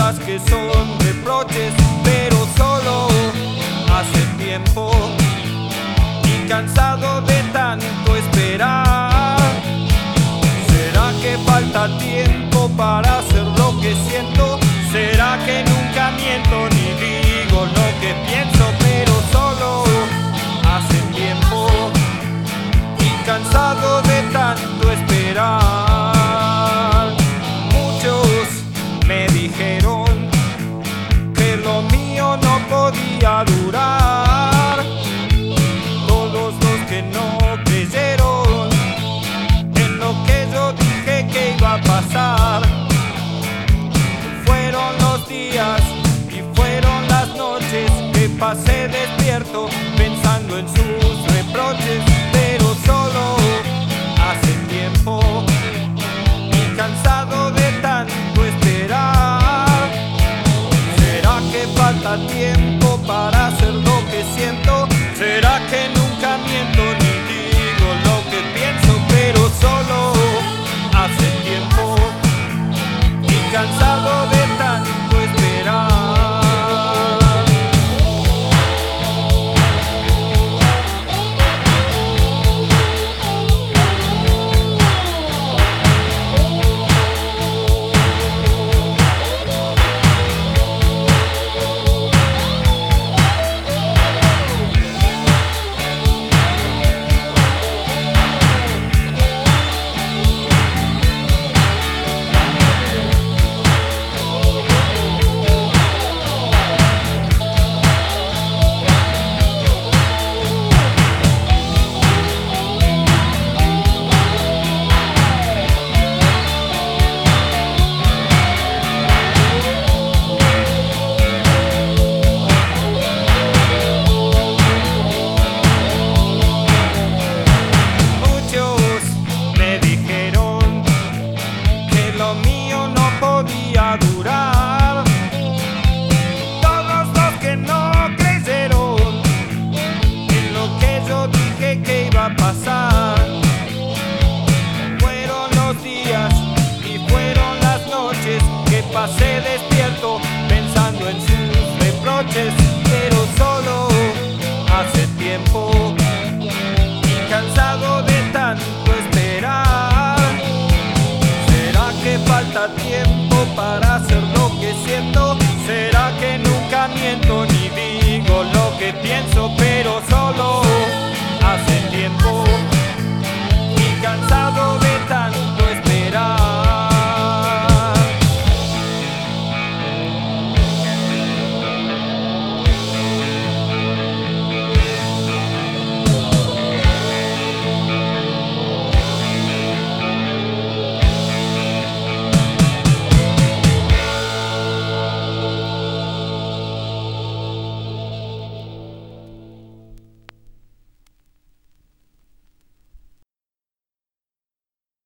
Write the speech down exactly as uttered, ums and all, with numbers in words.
palabras que son reproches, pero solo hace tiempo. Y cansado de tanto esperar, ¿será que falta tiempo para hacer lo que siento? ¿Será que nunca miento ni digo lo que pienso? Pero solo hace tiempo y cansado de tanto esperar. Muchos me dijeron que lo mío no podía durar. Todos los que no creyeron en lo que yo dije que iba a pasar. Fueron los días y fueron las noches que pasé despierto pensando en sus reproches, pero solo hace tiempo y cansado de tanto esperar. ¿Será que falta tiempo para hacer lo que siento? ¿Será que nunca miento ni digo lo que pienso? Pero solo hace tiempo y cansado de tanto esperar. Durar. Todos los que no creyeron en lo que yo dije que iba a pasar. Fueron los días y fueron las noches que pasé despierto pensando en sus reproches, pero solo hace tiempo y cansado de tanto esperar. ¿Será que falta tiempo para hacer lo que siento? ¿Será que nunca miento ni digo lo que pienso? Pero solo hace tiempo